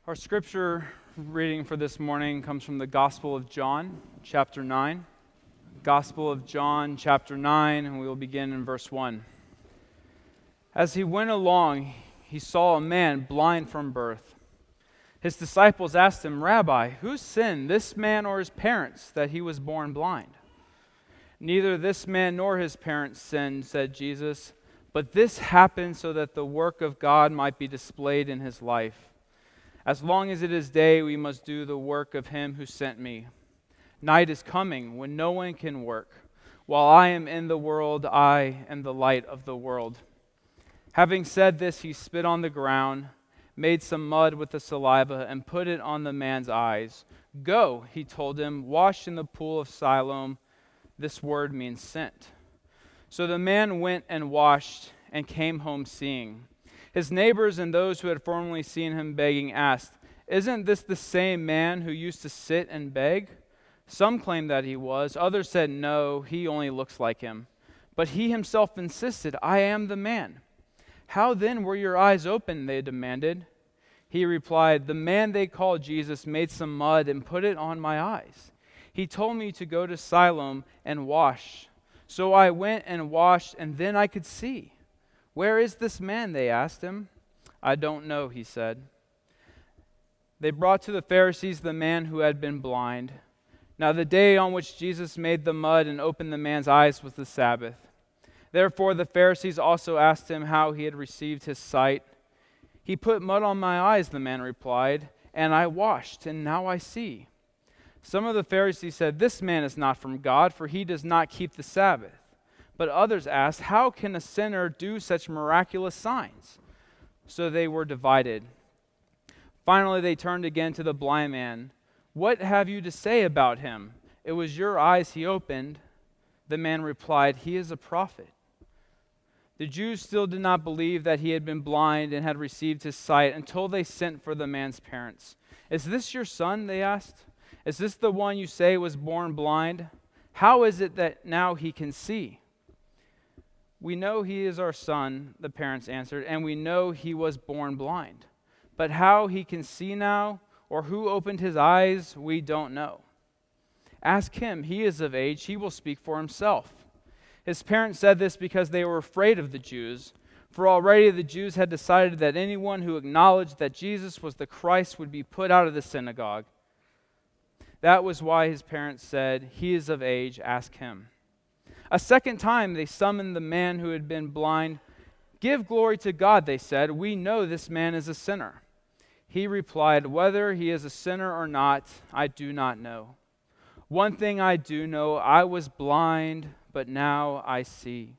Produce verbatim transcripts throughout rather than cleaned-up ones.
Our scripture reading for this morning comes from the Gospel of John, chapter nine. Gospel of John, chapter nine, and we will begin in verse one. As he went along, he saw a man blind from birth. His disciples asked him, "Rabbi, who sinned, this man or his parents, that he was born blind?" "Neither this man nor his parents sinned," said Jesus, "but this happened so that the work of God might be displayed in his life. As long as it is day, we must do the work of him who sent me. Night is coming when no one can work. While I am in the world, I am the light of the world." Having said this, he spit on the ground, made some mud with the saliva, and put it on the man's eyes. "Go," he told him, "wash in the pool of Siloam." This word means sent. So the man went and washed and came home seeing. His neighbors and those who had formerly seen him begging asked, "Isn't this the same man who used to sit and beg?" Some claimed that he was. Others said, "No, he only looks like him." But he himself insisted, "I am the man." "How then were your eyes opened?" they demanded. He replied, "The man they call Jesus made some mud and put it on my eyes. He told me to go to Siloam and wash. So I went and washed, and then I could see." "Where is this man?" they asked him. "I don't know," he said. They brought to the Pharisees the man who had been blind. Now the day on which Jesus made the mud and opened the man's eyes was the Sabbath. Therefore the Pharisees also asked him how he had received his sight. "He put mud on my eyes," the man replied, "and I washed, and now I see." Some of the Pharisees said, "This man is not from God, for he does not keep the Sabbath." But others asked, "How can a sinner do such miraculous signs?" So they were divided. Finally they turned again to the blind man. "What have you to say about him? It was your eyes he opened." The man replied, "He is a prophet." The Jews still did not believe that he had been blind and had received his sight until they sent for the man's parents. "Is this your son?" they asked. "Is this the one you say was born blind? How is it that now he can see?" "We know he is our son," the parents answered, "and we know he was born blind. But how he can see now, or who opened his eyes, we don't know. Ask him, he is of age, he will speak for himself." His parents said this because they were afraid of the Jews, for already the Jews had decided that anyone who acknowledged that Jesus was the Christ would be put out of the synagogue. That was why his parents said, "He is of age, ask him." A second time they summoned the man who had been blind. "Give glory to God," they said. "We know this man is a sinner." He replied, "Whether he is a sinner or not, I do not know. One thing I do know, I was blind, but now I see."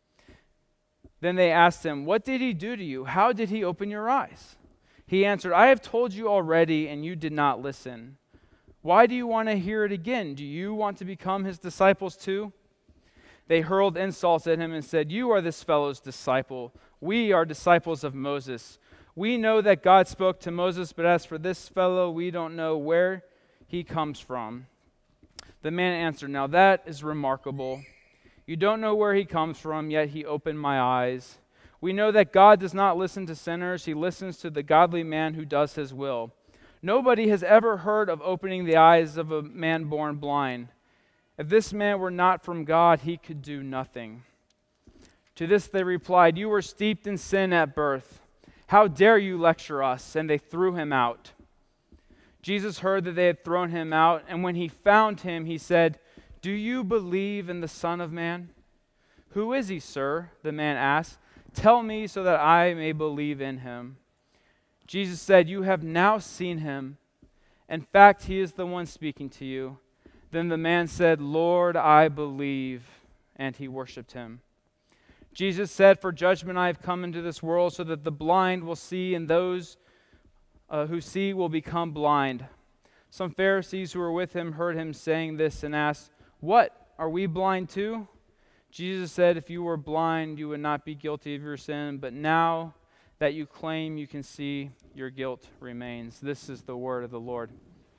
Then they asked him, "What did he do to you? How did he open your eyes?" He answered, "I have told you already, and you did not listen. Why do you want to hear it again? Do you want to become his disciples too?" They hurled insults at him and said, "You are this fellow's disciple. We are disciples of Moses. We know that God spoke to Moses, but as for this fellow, we don't know where he comes from." The man answered, "Now that is remarkable. You don't know where he comes from, yet he opened my eyes. We know that God does not listen to sinners. He listens to the godly man who does his will. Nobody has ever heard of opening the eyes of a man born blind. If this man were not from God, he could do nothing." To this they replied, "You were steeped in sin at birth. How dare you lecture us?" And they threw him out. Jesus heard that they had thrown him out, and when he found him, he said, "Do you believe in the Son of Man?" "Who is he, sir?" the man asked. "Tell me so that I may believe in him." Jesus said, "You have now seen him. In fact, he is the one speaking to you." Then the man said, "Lord, I believe," and he worshipped him. Jesus said, "For judgment I have come into this world, so that the blind will see, and those uh, who see will become blind." Some Pharisees who were with him heard him saying this and asked, "What, are we blind too?" Jesus said, "If you were blind, you would not be guilty of your sin, but now that you claim you can see, your guilt remains." This is the word of the Lord.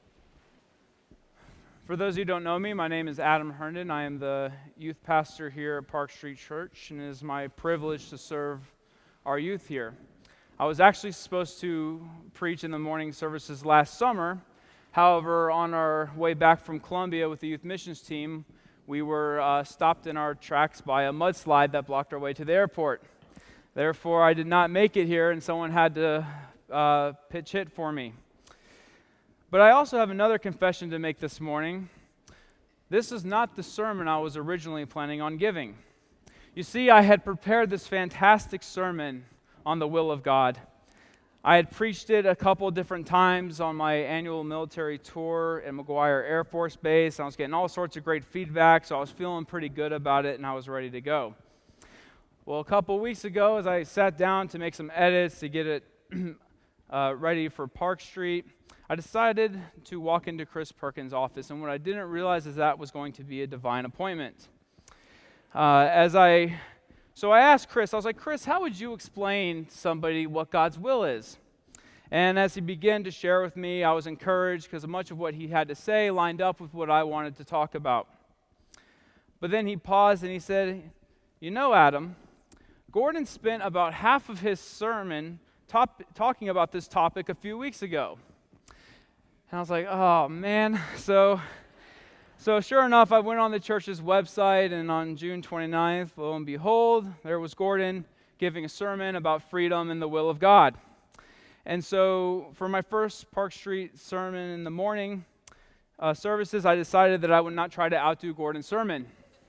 For those who don't know me, my name is Adam Herndon. I am the youth pastor here at Park Street Church, and it is my privilege to serve our youth here. I was actually supposed to preach in the morning services last summer. However, on our way back from Columbia with the youth missions team, we were uh, stopped in our tracks by a mudslide that blocked our way to the airport. Therefore, I did not make it here, and someone had to uh, pitch hit for me. But I also have another confession to make this morning. This is not the sermon I was originally planning on giving. You see, I had prepared this fantastic sermon on the will of God. I had preached it a couple different times on my annual military tour at McGuire Air Force Base. I was getting all sorts of great feedback, so I was feeling pretty good about it, and I was ready to go. Well, a couple weeks ago, as I sat down to make some edits to get it uh, ready for Park Street, I decided to walk into Chris Perkins' office, and what I didn't realize is that was going to be a divine appointment. Uh, as I, so I asked Chris, I was like, Chris, how would you explain to somebody what God's will is? And as he began to share with me, I was encouraged because much of what he had to say lined up with what I wanted to talk about. But then he paused and he said, you know, Adam, Gordon spent about half of his sermon top, talking about this topic a few weeks ago. And I was like, oh, man. So so sure enough, I went on the church's website, and on June twenty-ninth, lo and behold, there was Gordon giving a sermon about freedom and the will of God. And so for my first Park Street sermon in the morning uh, services, I decided that I would not try to outdo Gordon's sermon.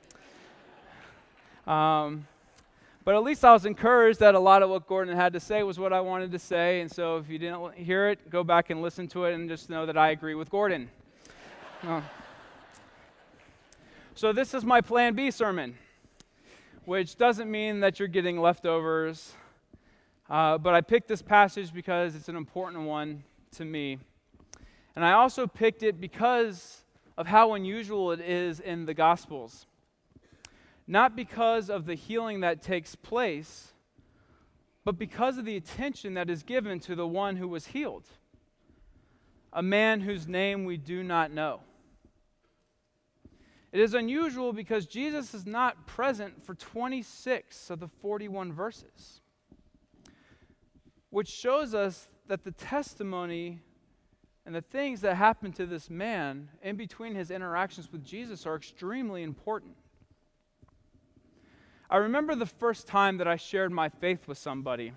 Um, but at least I was encouraged that a lot of what Gordon had to say was what I wanted to say, and so if you didn't hear it, go back and listen to it and just know that I agree with Gordon. Uh, so this is my Plan B sermon, which doesn't mean that you're getting leftovers, uh, but I picked this passage because it's an important one to me. And I also picked it because of how unusual it is in the Gospels. Not because of the healing that takes place, but because of the attention that is given to the one who was healed, a man whose name we do not know. It is unusual because Jesus is not present for twenty-six of the forty-one verses, which shows us that the testimony and the things that happened to this man in between his interactions with Jesus are extremely important. I remember the first time that I shared my faith with somebody.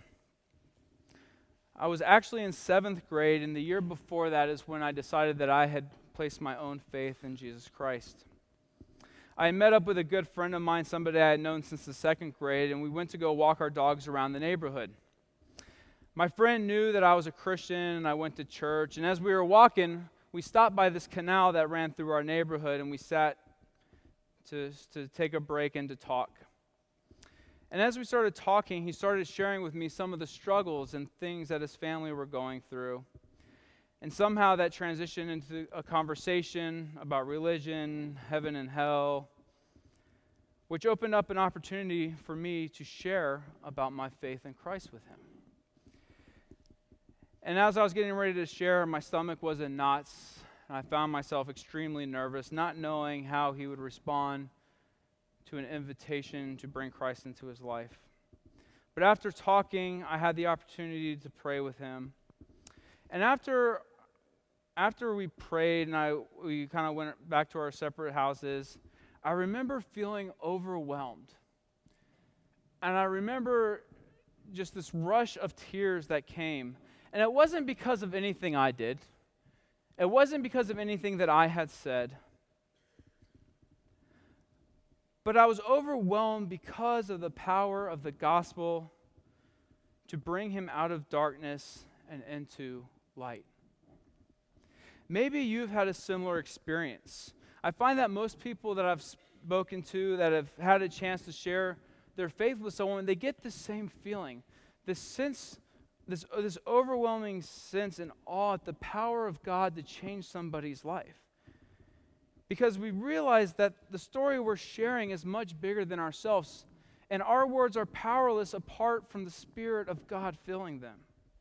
I was actually in seventh grade, and the year before that is when I decided that I had placed my own faith in Jesus Christ. I had met up with a good friend of mine, somebody I had known since the second grade, and we went to go walk our dogs around the neighborhood. My friend knew that I was a Christian, and I went to church, and as we were walking, we stopped by this canal that ran through our neighborhood, and we sat to, to take a break and to talk. And as we started talking, he started sharing with me some of the struggles and things that his family were going through. And somehow that transitioned into a conversation about religion, heaven and hell, which opened up an opportunity for me to share about my faith in Christ with him. And as I was getting ready to share, my stomach was in knots, and I found myself extremely nervous, not knowing how he would respond to an invitation to bring Christ into his life. But after talking, I had the opportunity to pray with him. And after after we prayed and I we kind of went back to our separate houses, I remember feeling overwhelmed. And I remember just this rush of tears that came. And it wasn't because of anything I did. It wasn't because of anything that I had said. But I was overwhelmed because of the power of the gospel to bring him out of darkness and into light. Maybe you've had a similar experience. I find that most people that I've spoken to that have had a chance to share their faith with someone, they get the same feeling, this sense, this, this overwhelming sense and awe at the power of God to change somebody's life. Because we realize that the story we're sharing is much bigger than ourselves, and our words are powerless apart from the Spirit of God filling them.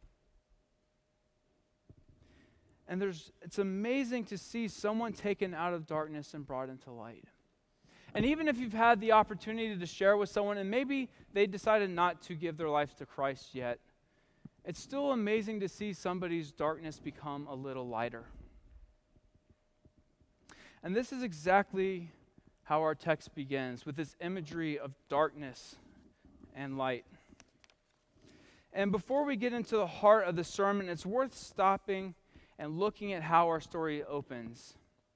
And there's, it's amazing to see someone taken out of darkness and brought into light. And even if you've had the opportunity to share with someone, and maybe they decided not to give their life to Christ yet, it's still amazing to see somebody's darkness become a little lighter. And this is exactly how our text begins, with this imagery of darkness and light. And before we get into the heart of the sermon, it's worth stopping and looking at how our story opens.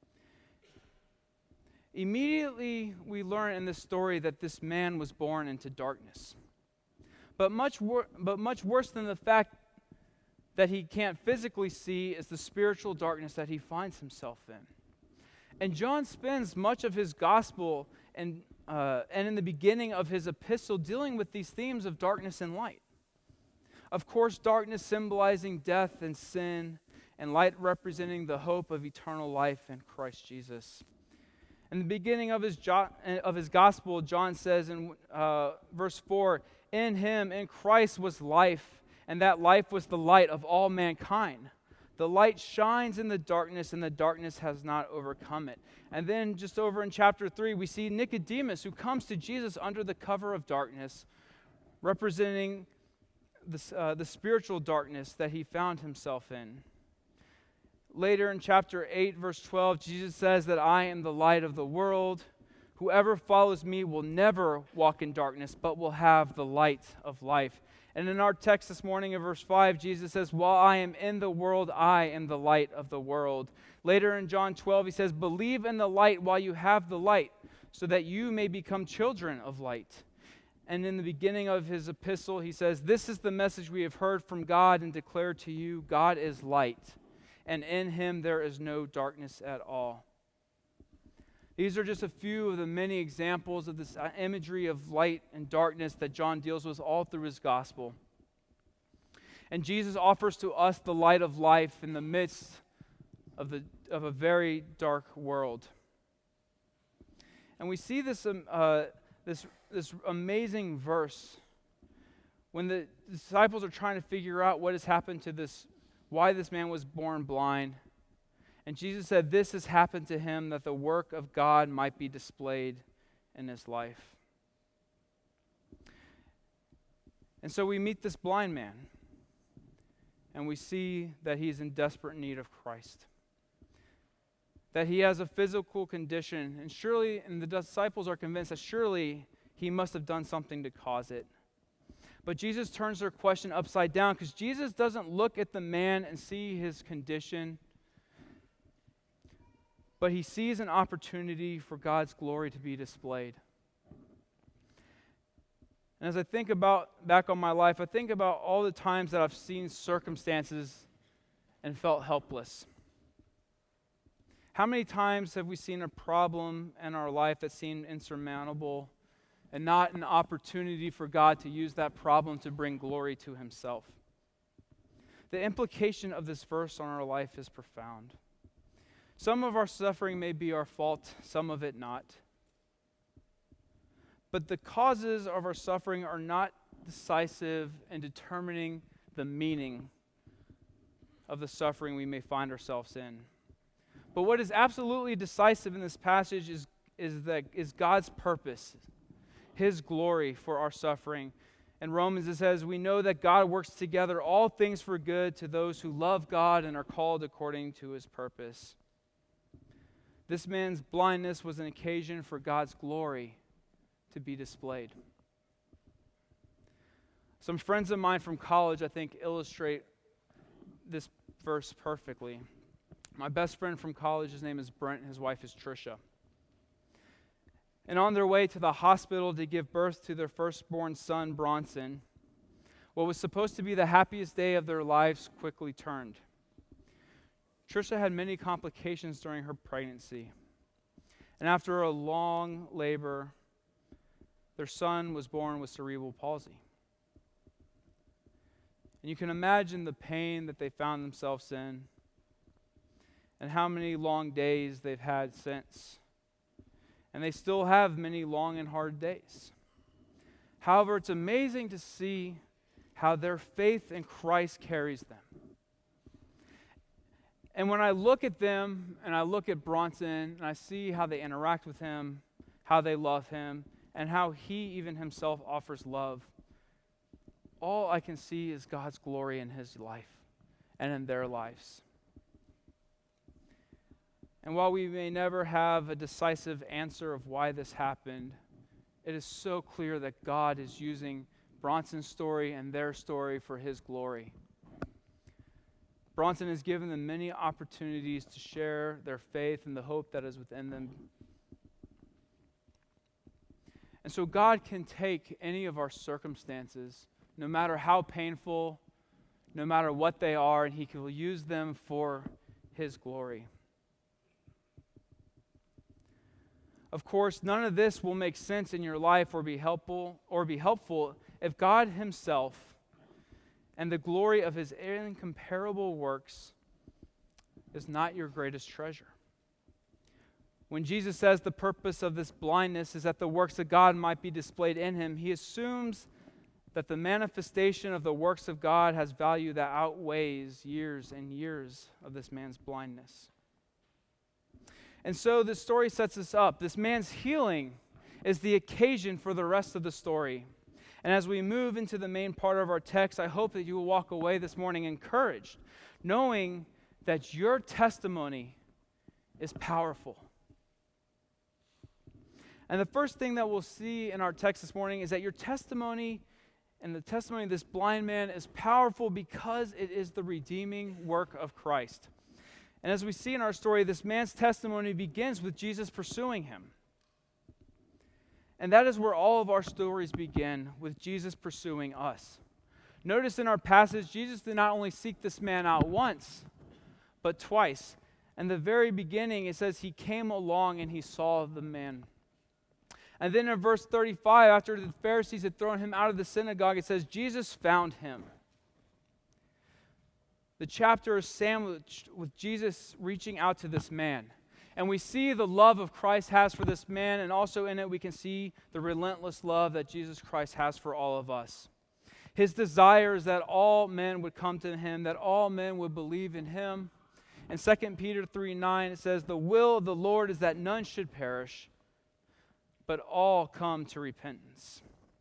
Immediately, we learn in this story that this man was born into darkness. But much, wor- but much worse than the fact that he can't physically see is the spiritual darkness that he finds himself in. And John spends much of his gospel and, uh, and in the beginning of his epistle dealing with these themes of darkness and light. Of course, darkness symbolizing death and sin, and light representing the hope of eternal life in Christ Jesus. In the beginning of his, jo- of his gospel, John says in uh, verse four, "In him, in Christ was life, and that life was the light of all mankind. The light shines in the darkness, and the darkness has not overcome it." And then just over in chapter three, we see Nicodemus, who comes to Jesus under the cover of darkness, representing the, uh, the spiritual darkness that he found himself in. Later in chapter eight, verse twelve, Jesus says that I am the light of the world. Whoever follows me will never walk in darkness, but will have the light of life. And in our text this morning in verse five, Jesus says, while I am in the world, I am the light of the world. Later in John twelve, he says, believe in the light while you have the light, so that you may become children of light. And in the beginning of his epistle, he says, this is the message we have heard from God and declare to you, God is light, and in him there is no darkness at all. These are just a few of the many examples of this imagery of light and darkness that John deals with all through his gospel. And Jesus offers to us the light of life in the midst of, the, of a very dark world. And we see this, um, uh, this, this amazing verse when the disciples are trying to figure out what has happened to this, why this man was born blind. And Jesus said, this has happened to him that the work of God might be displayed in his life. And so we meet this blind man, and we see that he's in desperate need of Christ. That he has a physical condition, and surely, and the disciples are convinced that surely he must have done something to cause it. But Jesus turns their question upside down, because Jesus doesn't look at the man and see his condition, but he sees an opportunity for God's glory to be displayed. And as I think about back on my life, I think about all the times that I've seen circumstances and felt helpless. How many times have we seen a problem in our life that seemed insurmountable and not an opportunity for God to use that problem to bring glory to himself? The implication of this verse on our life is profound. Some of our suffering may be our fault, some of it not. But the causes of our suffering are not decisive in determining the meaning of the suffering we may find ourselves in. But what is absolutely decisive in this passage is, is, that, is God's purpose, his glory for our suffering. In Romans it says, we know that God works together all things for good to those who love God and are called according to his purpose. This man's blindness was an occasion for God's glory to be displayed. Some friends of mine from college, I think, illustrate this verse perfectly. My best friend from college, his name is Brent, and his wife is Trisha. And on their way to the hospital to give birth to their firstborn son, Bronson, what was supposed to be the happiest day of their lives quickly turned. Trisha had many complications during her pregnancy. And after a long labor, their son was born with cerebral palsy. And you can imagine the pain that they found themselves in and how many long days they've had since. And they still have many long and hard days. However, it's amazing to see how their faith in Christ carries them. And when I look at them, and I look at Bronson, and I see how they interact with him, how they love him, and how he even himself offers love, all I can see is God's glory in his life and in their lives. And while we may never have a decisive answer of why this happened, it is so clear that God is using Bronson's story and their story for his glory. Bronson has given them many opportunities to share their faith and the hope that is within them. And so God can take any of our circumstances, no matter how painful, no matter what they are, and he will use them for his glory. Of course, none of this will make sense in your life or be helpful or be helpful if God himself and the glory of his incomparable works is not your greatest treasure. When Jesus says the purpose of this blindness is that the works of God might be displayed in him, he assumes that the manifestation of the works of God has value that outweighs years and years of this man's blindness. And so this story sets us up. This man's healing is the occasion for the rest of the story. And as we move into the main part of our text, I hope that you will walk away this morning encouraged, knowing that your testimony is powerful. And the first thing that we'll see in our text this morning is that your testimony and the testimony of this blind man is powerful because it is the redeeming work of Christ. And as we see in our story, this man's testimony begins with Jesus pursuing him. And that is where all of our stories begin, with Jesus pursuing us. Notice in our passage, Jesus did not only seek this man out once, but twice. In the very beginning, it says he came along and he saw the man. And then in verse thirty-five, after the Pharisees had thrown him out of the synagogue, it says Jesus found him. The chapter is sandwiched with Jesus reaching out to this man. And we see the love of Christ has for this man, and also in it we can see the relentless love that Jesus Christ has for all of us. His desire is that all men would come to him, that all men would believe in him. In Second Peter three nine, it says, "The will of the Lord is that none should perish, but all come to repentance."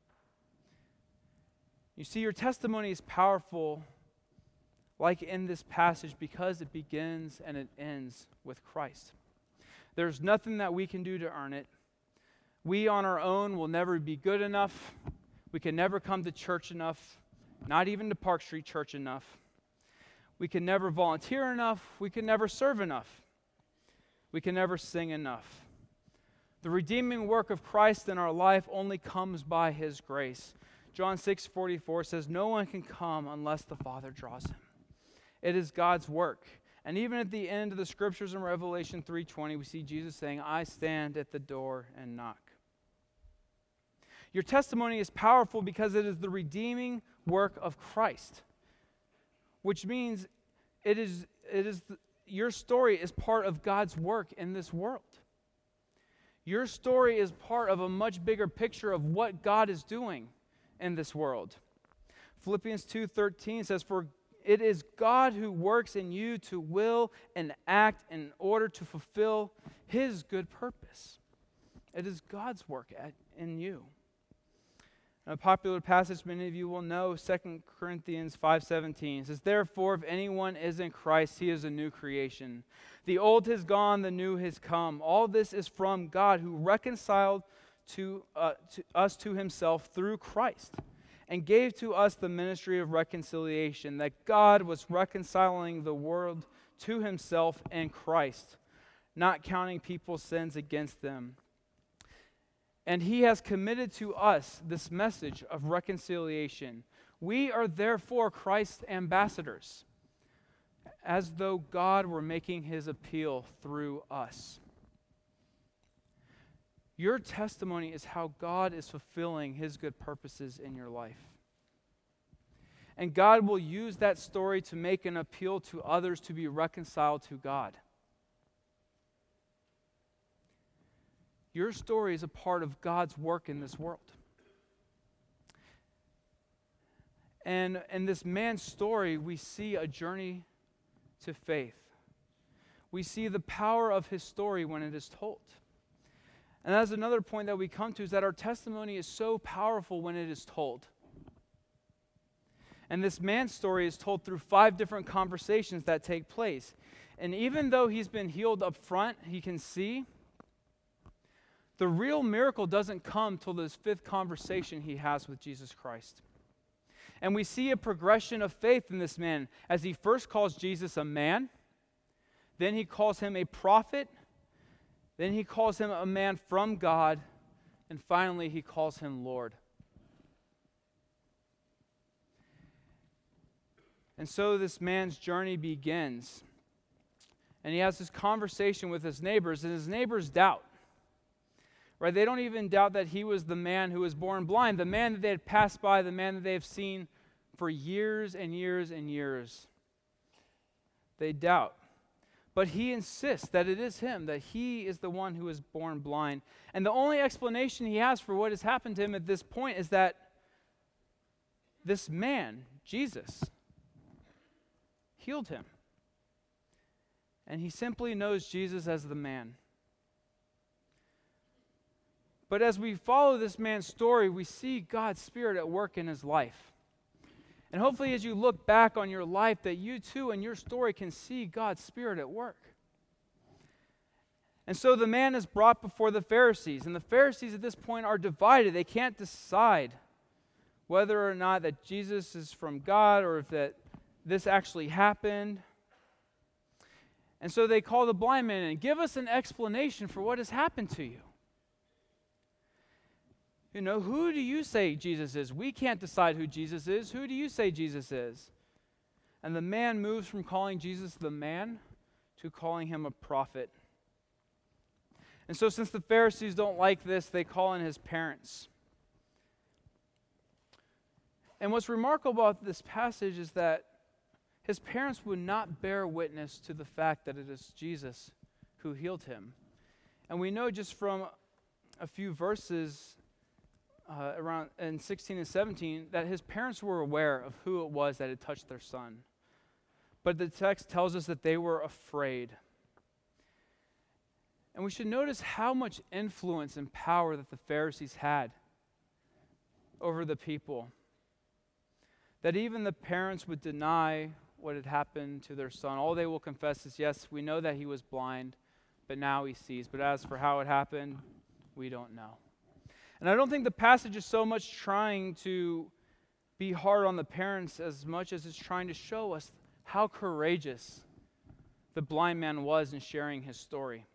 You see, your testimony is powerful, like in this passage, because it begins and it ends with Christ. There's nothing that we can do to earn it. We on our own will never be good enough. We can never come to church enough, not even to Park Street Church enough. We can never volunteer enough. We can never serve enough. We can never sing enough. The redeeming work of Christ in our life only comes by his grace. John six forty-four says, "No one can come unless the Father draws him." It is God's work. And even at the end of the scriptures in Revelation three twenty, we see Jesus saying, "I stand at the door and knock." Your testimony is powerful because it is the redeeming work of Christ, which means it is it is the, your story is part of God's work in this world. Your story is part of a much bigger picture of what God is doing in this world. Philippians two thirteen says, "For it is God who works in you to will and act in order to fulfill his good purpose." It is God's work at, in you. A popular passage many of you will know, Second Corinthians five seventeen, says, "Therefore, if anyone is in Christ, he is a new creation. The old has gone, the new has come. All this is from God, who reconciled to, uh, to us to himself through Christ, and gave to us the ministry of reconciliation, that God was reconciling the world to himself in Christ, not counting people's sins against them. And he has committed to us this message of reconciliation. We are therefore Christ's ambassadors, as though God were making his appeal through us." Your testimony is how God is fulfilling his good purposes in your life. And God will use that story to make an appeal to others to be reconciled to God. Your story is a part of God's work in this world. And in this man's story, we see a journey to faith. We see the power of his story when it is told. And that's another point that we come to, is that our testimony is so powerful when it is told. And this man's story is told through five different conversations that take place. And even though he's been healed up front, he can see, the real miracle doesn't come till this fifth conversation he has with Jesus Christ. And we see a progression of faith in this man as he first calls Jesus a man, then he calls him a prophet, then he calls him a man from God, and finally he calls him Lord. And so this man's journey begins. And he has this conversation with his neighbors, and his neighbors doubt. Right? They don't even doubt that he was the man who was born blind, the man that they had passed by, the man that they have seen for years and years and years. They doubt. But he insists that it is him, that he is the one who is born blind. And the only explanation he has for what has happened to him at this point is that this man, Jesus, healed him. And he simply knows Jesus as the man. But as we follow this man's story, we see God's Spirit at work in his life. And hopefully as you look back on your life, that you too in your story can see God's Spirit at work. And so the man is brought before the Pharisees, and the Pharisees at this point are divided. They can't decide whether or not that Jesus is from God or if that this actually happened. And so they call the blind man and give us an explanation for what has happened to you. You know, who do you say Jesus is? We can't decide who Jesus is. Who do you say Jesus is? And the man moves from calling Jesus the man to calling him a prophet. And so since the Pharisees don't like this, they call in his parents. And what's remarkable about this passage is that his parents would not bear witness to the fact that it is Jesus who healed him. And we know just from a few verses uh, around in sixteen and seventeen that his parents were aware of who it was that had touched their son. But the text tells us that they were afraid. And we should notice how much influence and power that the Pharisees had over the people. That even the parents would deny what had happened to their son. All they will confess is, yes, we know that he was blind, but now he sees. But as for how it happened, we don't know. And I don't think the passage is so much trying to be hard on the parents as much as it's trying to show us how courageous the blind man was in sharing his story.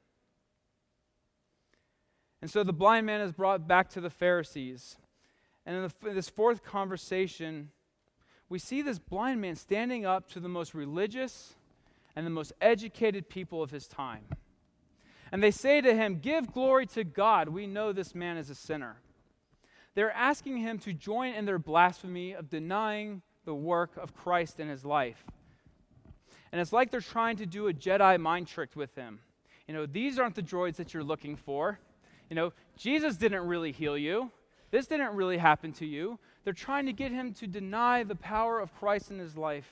And so the blind man is brought back to the Pharisees. And in, the, in this fourth conversation, we see this blind man standing up to the most religious and the most educated people of his time. And they say to him, "Give glory to God. We know this man is a sinner." They're asking him to join in their blasphemy of denying the work of Christ in his life. And it's like they're trying to do a Jedi mind trick with him. You know, these aren't the droids that you're looking for. You know, Jesus didn't really heal you. This didn't really happen to you. They're trying to get him to deny the power of Christ in his life.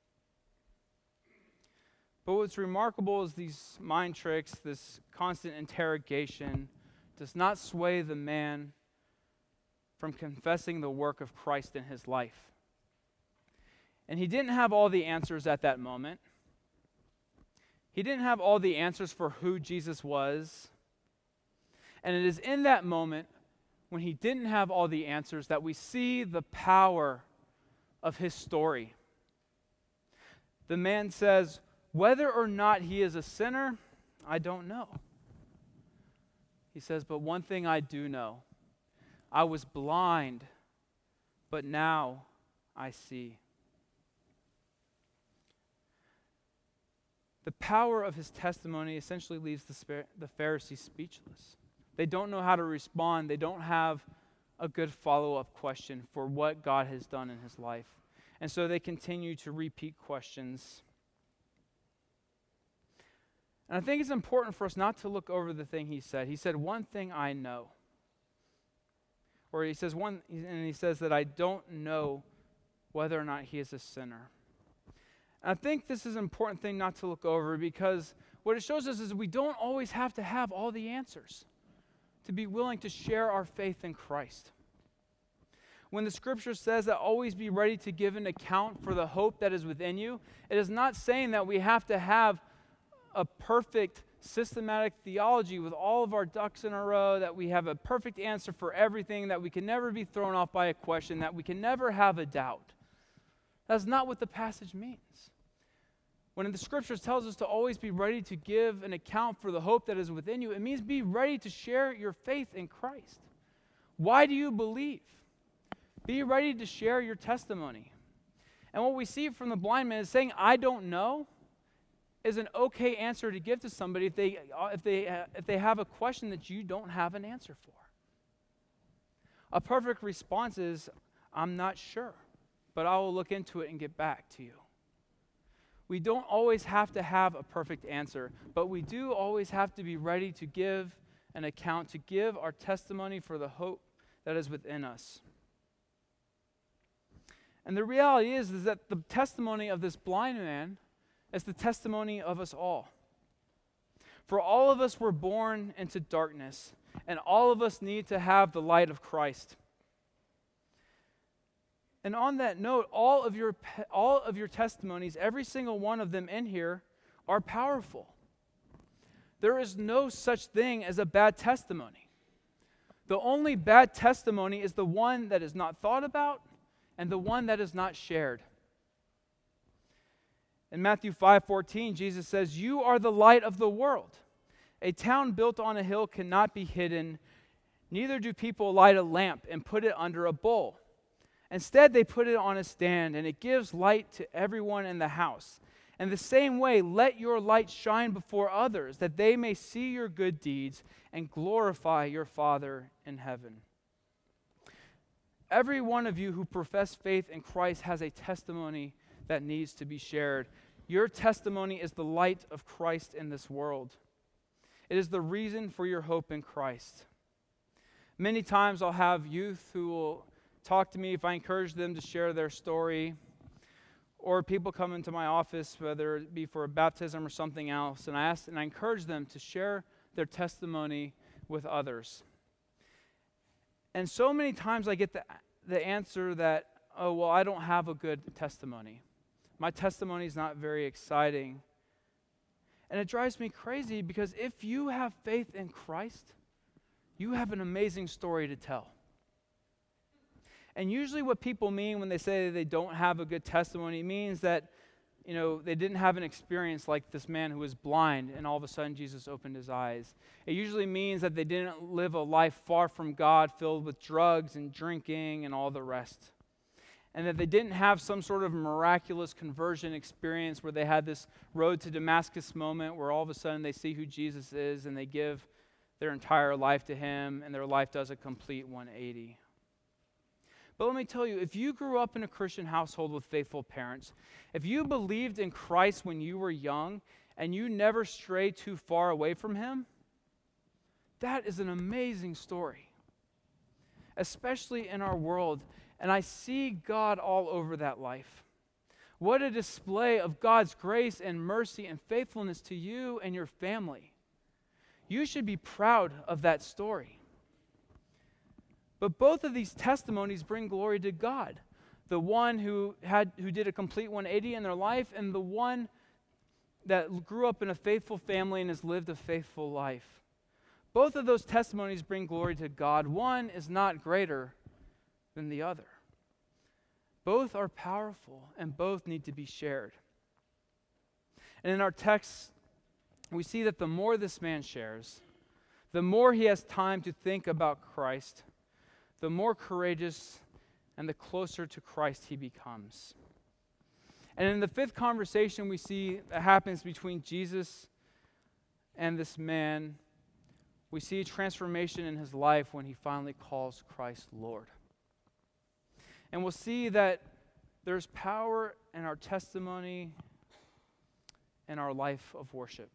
But what's remarkable is these mind tricks, this constant interrogation, does not sway the man from confessing the work of Christ in his life. And he didn't have all the answers at that moment. He didn't have all the answers for who Jesus was. And it is in that moment when he didn't have all the answers that we see the power of his story. The man says, "Whether or not he is a sinner, I don't know." He says, "But one thing I do know. I was blind, but now I see." The power of his testimony essentially leaves the, the Pharisees speechless. They don't know how to respond. They don't have a good follow-up question for what God has done in his life. And so they continue to repeat questions. And I think it's important for us not to look over the thing he said. He said, "One thing I know." Or he says one, and he says that I don't know whether or not he is a sinner. And I think this is an important thing not to look over, because what it shows us is we don't always have to have all the answers to be willing to share our faith in Christ. When the scripture says that always be ready to give an account for the hope that is within you, it is not saying that we have to have a perfect systematic theology with all of our ducks in a row, that we have a perfect answer for everything, that we can never be thrown off by a question, that we can never have a doubt. That's not what the passage means. When the scriptures tells us to always be ready to give an account for the hope that is within you, it means be ready to share your faith in Christ. Why do you believe? Be ready to share your testimony. And what we see from the blind man is saying, I don't know, is an okay answer to give to somebody if they, if they, if they have a question that you don't have an answer for. A perfect response is, I'm not sure, but I will look into it and get back to you. We don't always have to have a perfect answer, but we do always have to be ready to give an account, to give our testimony for the hope that is within us. And the reality is, is that the testimony of this blind man is the testimony of us all. For all of us were born into darkness, and all of us need to have the light of Christ. And on that note, all of your all of your testimonies, every single one of them in here, are powerful. There is no such thing as a bad testimony. The only bad testimony is the one that is not thought about and the one that is not shared. In Matthew five fourteen, Jesus says, "You are the light of the world. A town built on a hill cannot be hidden, neither do people light a lamp and put it under a bowl. Instead, they put it on a stand, and it gives light to everyone in the house. In the same way, let your light shine before others, that they may see your good deeds and glorify your Father in heaven." Every one of you who profess faith in Christ has a testimony that needs to be shared. Your testimony is the light of Christ in this world. It is the reason for your hope in Christ. Many times I'll have youth who will talk to me if I encourage them to share their story, or people come into my office, whether it be for a baptism or something else, and I ask and I encourage them to share their testimony with others. And so many times I get the, the answer that, oh, well, I don't have a good testimony. My testimony is not very exciting. And it drives me crazy, because if you have faith in Christ, you have an amazing story to tell. And usually what people mean when they say they don't have a good testimony means that, you know, they didn't have an experience like this man who was blind and all of a sudden Jesus opened his eyes. It usually means that they didn't live a life far from God, filled with drugs and drinking and all the rest. And that they didn't have some sort of miraculous conversion experience where they had this road to Damascus moment where all of a sudden they see who Jesus is and they give their entire life to him and their life does a complete one eighty. But let me tell you, if you grew up in a Christian household with faithful parents, if you believed in Christ when you were young and you never strayed too far away from him, that is an amazing story, especially in our world. And I see God all over that life. What a display of God's grace and mercy and faithfulness to you and your family. You should be proud of that story. But both of these testimonies bring glory to God. The one who had who did a complete one eighty in their life, and the one that grew up in a faithful family and has lived a faithful life. Both of those testimonies bring glory to God. One is not greater than the other. Both are powerful and both need to be shared. And in our text, we see that the more this man shares, the more he has time to think about Christ, the more courageous and the closer to Christ he becomes. And in the fifth conversation we see that happens between Jesus and this man, we see a transformation in his life when he finally calls Christ Lord. And we'll see that there's power in our testimony and our life of worship.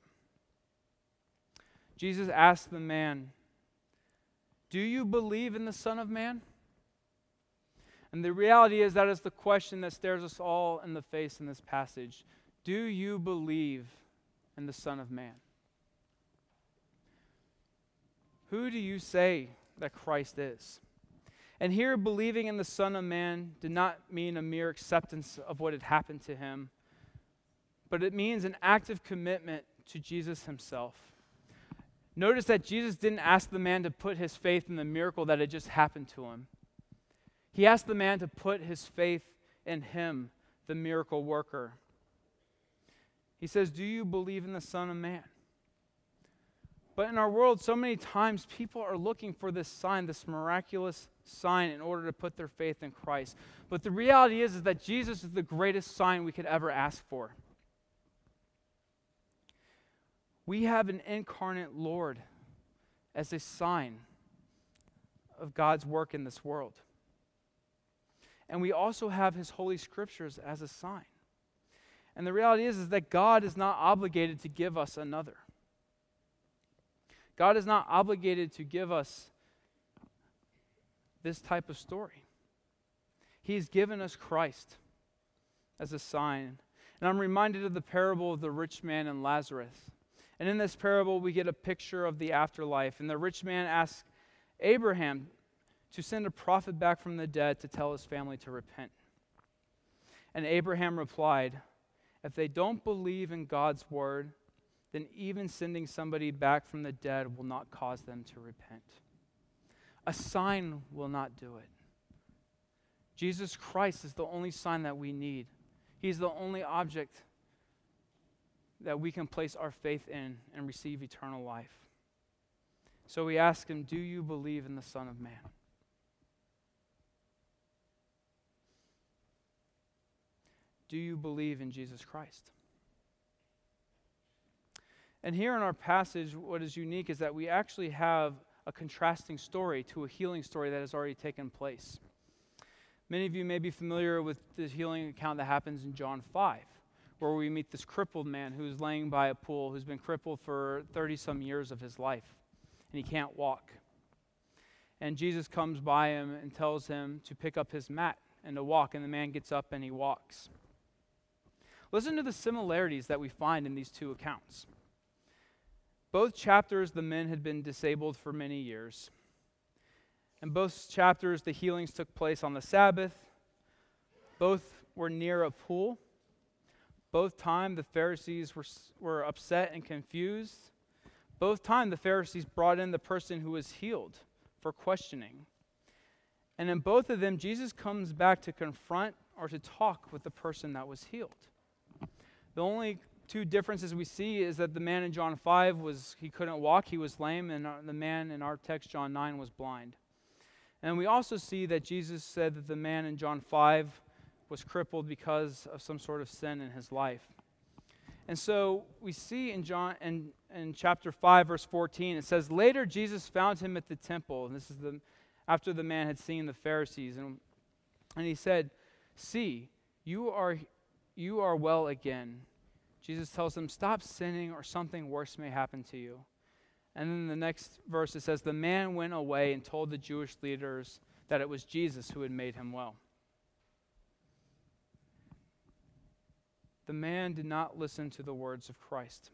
Jesus asked the man, "Do you believe in the Son of Man?" And the reality is that is the question that stares us all in the face in this passage. Do you believe in the Son of Man? Who do you say that Christ is? And here, believing in the Son of Man did not mean a mere acceptance of what had happened to him, but it means an active commitment to Jesus himself. Notice that Jesus didn't ask the man to put his faith in the miracle that had just happened to him. He asked the man to put his faith in him, the miracle worker. He says, "Do you believe in the Son of Man?" But in our world, so many times people are looking for this sign, this miraculous sign, in order to put their faith in Christ. But the reality is, is that Jesus is the greatest sign we could ever ask for. We have an incarnate Lord as a sign of God's work in this world. And we also have his Holy Scriptures as a sign. And the reality is, is that God is not obligated to give us another. God is not obligated to give us this type of story. He's given us Christ as a sign. And I'm reminded of the parable of the rich man and Lazarus. And in this parable, we get a picture of the afterlife. And the rich man asks Abraham to send a prophet back from the dead to tell his family to repent. And Abraham replied, "If they don't believe in God's word, then even sending somebody back from the dead will not cause them to repent. A sign will not do it." Jesus Christ is the only sign that we need. He's the only object that we can place our faith in and receive eternal life. So we ask him, do you believe in the Son of Man? Do you believe in Jesus Christ? And here in our passage, what is unique is that we actually have a contrasting story to a healing story that has already taken place. Many of you may be familiar with the healing account that happens in John five, where we meet this crippled man who's laying by a pool, who's been crippled for thirty-some years of his life, and he can't walk. And Jesus comes by him and tells him to pick up his mat and to walk, and the man gets up and he walks. Listen to the similarities that we find in these two accounts. Both chapters, the men had been disabled for many years. In both chapters, the healings took place on the Sabbath. Both were near a pool. Both times, the Pharisees were, were upset and confused. Both times, the Pharisees brought in the person who was healed for questioning. And in both of them, Jesus comes back to confront or to talk with the person that was healed. The only two differences we see is that the man in John five was, he couldn't walk, he was lame, and the man in our text, John nine, was blind. And we also see that Jesus said that the man in John five was crippled because of some sort of sin in his life. And so we see in John in, in chapter five, verse fourteen, it says, "Later Jesus found him at the temple," and this is the after the man had seen the Pharisees, and, and he said, "See, you are you are well again." Jesus tells him, "Stop sinning or something worse may happen to you." And then the next verse it says, "The man went away and told the Jewish leaders that it was Jesus who had made him well." The man did not listen to the words of Christ.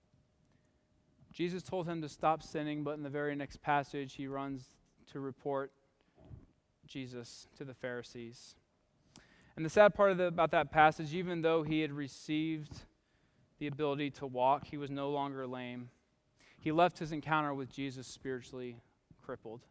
Jesus told him to stop sinning, but in the very next passage he runs to report Jesus to the Pharisees. And the sad part of the, about that passage, even though he had received the ability to walk, he was no longer lame. He left his encounter with Jesus spiritually crippled.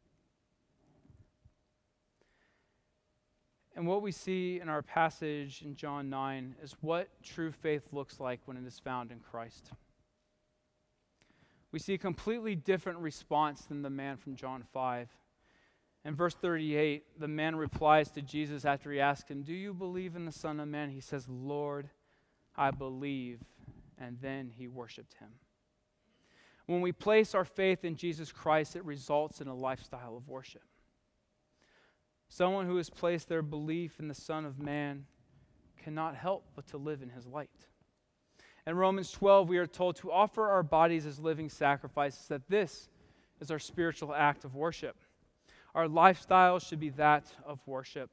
And what we see in our passage in John nine is what true faith looks like when it is found in Christ. We see a completely different response than the man from John five. In verse thirty-eight, the man replies to Jesus after he asks him, "Do you believe in the Son of Man?" He says, "Lord, I believe," and then he worshiped him. When we place our faith in Jesus Christ, it results in a lifestyle of worship. Someone who has placed their belief in the Son of Man cannot help but to live in his light. In Romans twelve, we are told to offer our bodies as living sacrifices, that this is our spiritual act of worship. Our lifestyle should be that of worship.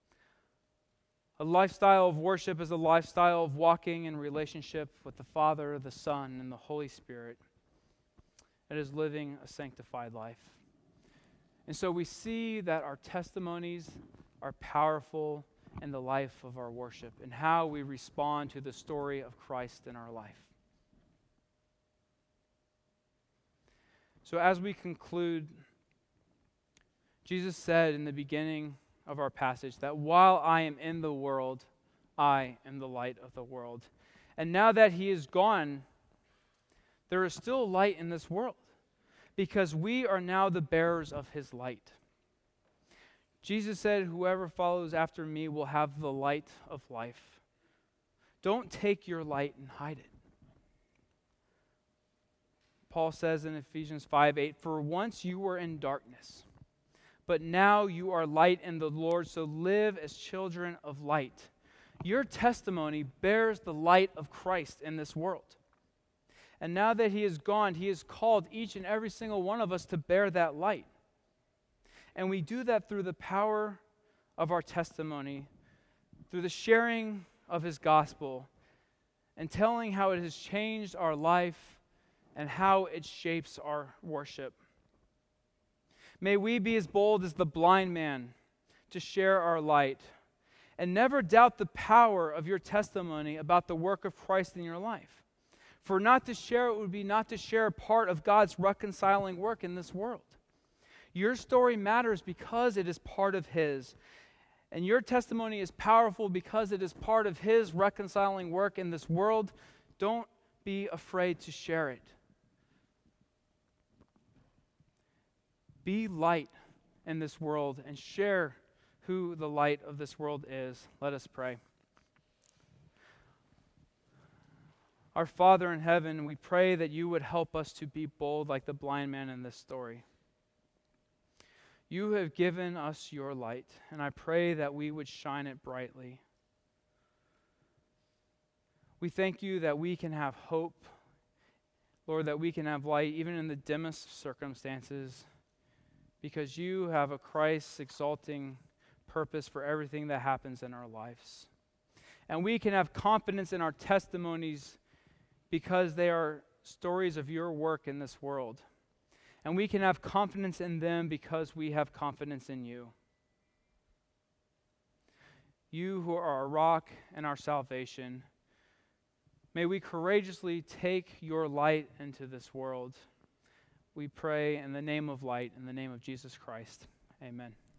A lifestyle of worship is a lifestyle of walking in relationship with the Father, the Son, and the Holy Spirit. It is living a sanctified life. And so we see that our testimonies are powerful in the life of our worship and how we respond to the story of Christ in our life. So as we conclude, Jesus said in the beginning of our passage that while I am in the world, I am the light of the world. And now that he is gone, there is still light in this world because we are now the bearers of his light. Jesus said, whoever follows after me will have the light of life. Don't take your light and hide it. Paul says in Ephesians five eight, for once you were in darkness, but now you are light in the Lord, so live as children of light. Your testimony bears the light of Christ in this world. And now that he is gone, he has called each and every single one of us to bear that light. And we do that through the power of our testimony, through the sharing of his gospel, and telling how it has changed our life and how it shapes our worship. May we be as bold as the blind man to share our light, and never doubt the power of your testimony about the work of Christ in your life. For not to share it would be not to share a part of God's reconciling work in this world. Your story matters because it is part of his. And your testimony is powerful because it is part of his reconciling work in this world. Don't be afraid to share it. Be light in this world and share who the light of this world is. Let us pray. Our Father in heaven, we pray that you would help us to be bold like the blind man in this story. You have given us your light, and I pray that we would shine it brightly. We thank you that we can have hope, Lord, that we can have light even in the dimmest of circumstances, because you have a Christ-exalting purpose for everything that happens in our lives. And we can have confidence in our testimonies because they are stories of your work in this world. And we can have confidence in them because we have confidence in you. You who are our rock and our salvation, may we courageously take your light into this world. We pray in the name of light, in the name of Jesus Christ. Amen.